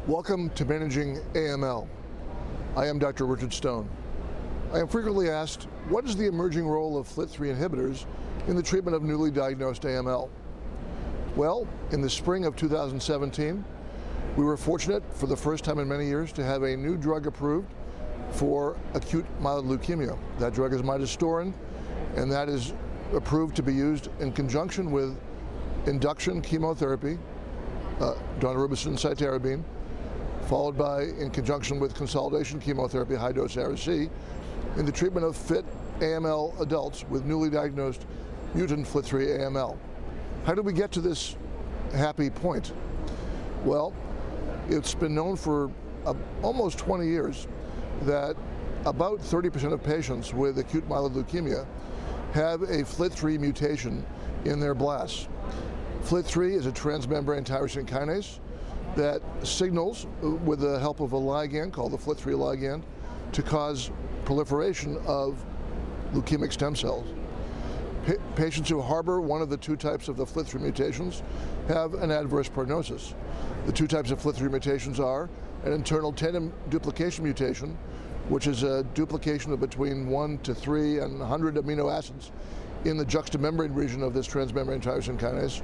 Welcome to Managing AML. I am Dr. Richard Stone. I am frequently asked, what is the emerging role of FLT3 inhibitors in the treatment of newly diagnosed AML? Well, in the spring of 2017, we were fortunate for the first time in many years to have a new drug approved for acute myeloid leukemia. That drug is midostaurin, and that is approved to be used in conjunction with induction chemotherapy, daunorubicin and cytarabine, followed by, in conjunction with consolidation chemotherapy, high-dose Ara-C, in the treatment of fit AML adults with newly diagnosed mutant FLT3 AML. How did we get to this happy point? Well, it's been known for almost 20 years that about 30% of patients with acute myeloid leukemia have a FLT3 mutation in their blasts. FLT3 is a transmembrane tyrosine kinase that signals with the help of a ligand called the FLT3 ligand to cause proliferation of leukemic stem cells. Patients who harbor one of the two types of the FLT3 mutations have an adverse prognosis. The two types of FLT3 mutations are an internal tandem duplication mutation, which is a duplication of between 1 to 3 and 100 amino acids in the juxtamembrane region of this transmembrane tyrosine kinase,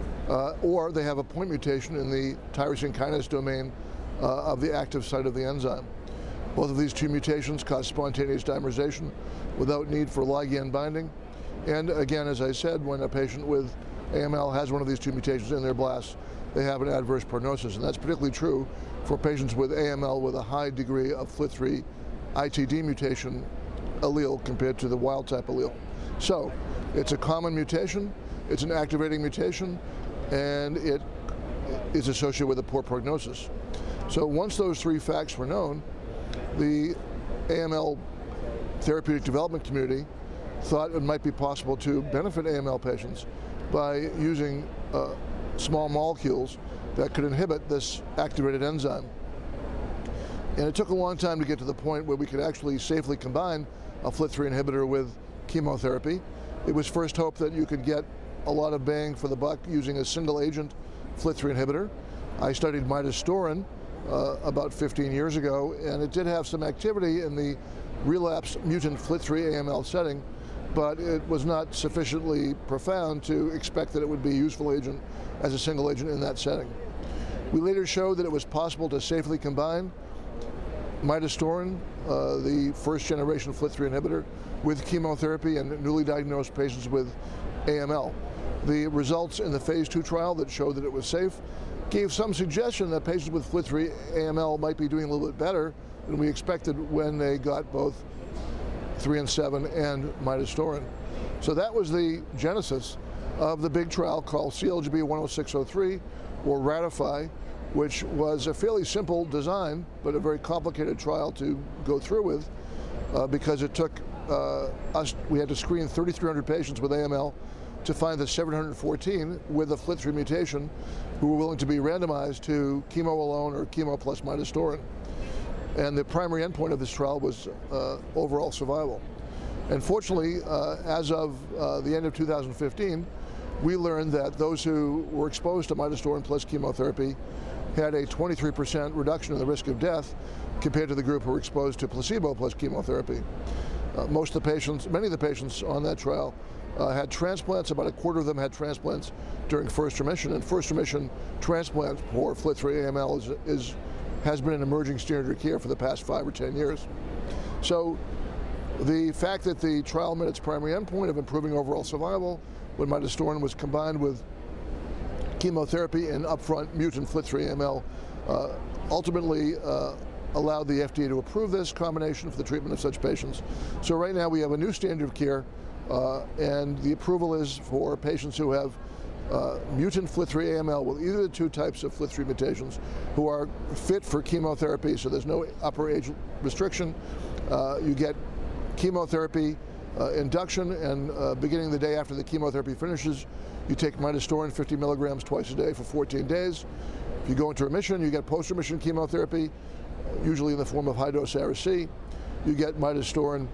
or they have a point mutation in the tyrosine kinase domain of the active site of the enzyme. Both of these two mutations cause spontaneous dimerization without need for ligand binding. And again, as I said, when a patient with AML has one of these two mutations in their blasts, they have an adverse prognosis. And that's particularly true for patients with AML with a high degree of FLT3 ITD mutation allele compared to the wild type allele. So it's a common mutation, it's an activating mutation, and it is associated with a poor prognosis. So once those three facts were known, the AML therapeutic development community thought it might be possible to benefit AML patients by using small molecules that could inhibit this activated enzyme. And it took a long time to get to the point where we could actually safely combine a FLT3 inhibitor with chemotherapy. It was first hoped that you could get a lot of bang for the buck using a single agent FLT3 inhibitor. I studied midostaurin about 15 years ago, and it did have some activity in the relapsed mutant FLT3 AML setting, but it was not sufficiently profound to expect that it would be a useful agent as a single agent in that setting. We later showed that it was possible to safely combine midostaurin, the first generation FLT3 inhibitor, with chemotherapy in newly diagnosed patients with AML. The results in the phase 2 trial that showed that it was safe gave some suggestion that patients with FLT3 AML might be doing a little bit better than we expected when they got both 3 and 7 and midostaurin. So that was the genesis of the big trial called CALGB 10603, or RATIFY, which was a fairly simple design, but a very complicated trial to go through with, because it took we had to screen 3,300 patients with AML to find the 714 with a FLT3 mutation who were willing to be randomized to chemo alone or chemo plus midostaurin. And the primary endpoint of this trial was overall survival. And fortunately, as of the end of 2015, we learned that those who were exposed to midostaurin plus chemotherapy had a 23% reduction in the risk of death compared to the group who were exposed to placebo plus chemotherapy. Many of the patients on that trial had transplants. About a quarter of them had transplants during first remission, and first remission transplant for FLT3 AML has been an emerging standard of care for the past 5 or 10 years. So the fact that the trial met its primary endpoint of improving overall survival when midostaurin was combined with chemotherapy in upfront mutant FLT3 AML ultimately allowed the FDA to approve this combination for the treatment of such patients. So right now we have a new standard of care, and the approval is for patients who have mutant FLT3 AML with either of the two types of FLT3 mutations who are fit for chemotherapy, so there's no upper age restriction. You get chemotherapy induction, and beginning the day after the chemotherapy finishes, you take midostaurin 50 milligrams twice a day for 14 days. If you go into remission, you get post-remission chemotherapy, usually in the form of high-dose Ara-C. You get midostaurin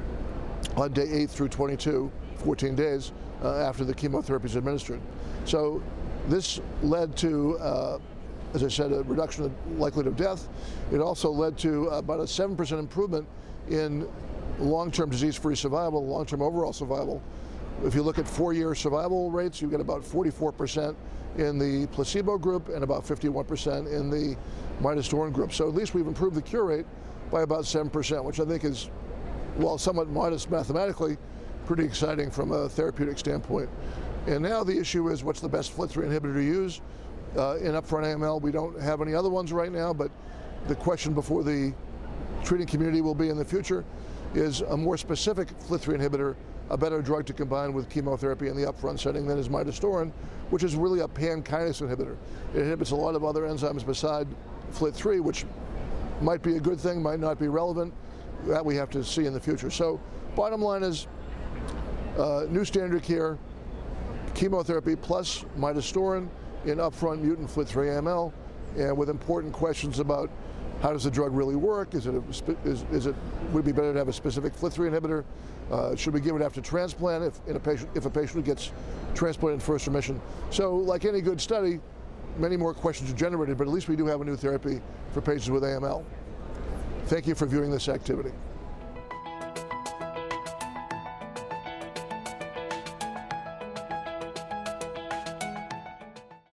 on day 8 through 22, 14 days after the chemotherapy is administered. So this led to as I said, a reduction in likelihood of death. It also led to about a 7% improvement in long-term disease-free survival, long-term overall survival. If you look at 4-year survival rates, you get about 44% in the placebo group and about 51% in the midostaurin group. So at least we've improved the cure rate by about 7%, which I think is, while somewhat modest mathematically, pretty exciting from a therapeutic standpoint. And now the issue is, what's the best FLT3 inhibitor to use? In upfront AML, we don't have any other ones right now, but the question before the treating community will be in the future is a more specific FLT3 inhibitor a better drug to combine with chemotherapy in the upfront setting than is midostaurin, which is really a pan-kinase inhibitor. It inhibits a lot of other enzymes beside FLT3, which might be a good thing, might not be relevant. That we have to see in the future. So bottom line is new standard care, chemotherapy plus midostaurin in upfront mutant FLT3 AML, and with important questions about how does the drug really work? Would it be better to have a specific FLT3 inhibitor? Should we give it after transplant if a patient gets transplanted in first remission? So like any good study, many more questions are generated, but at least we do have a new therapy for patients with AML. Thank you for viewing this activity.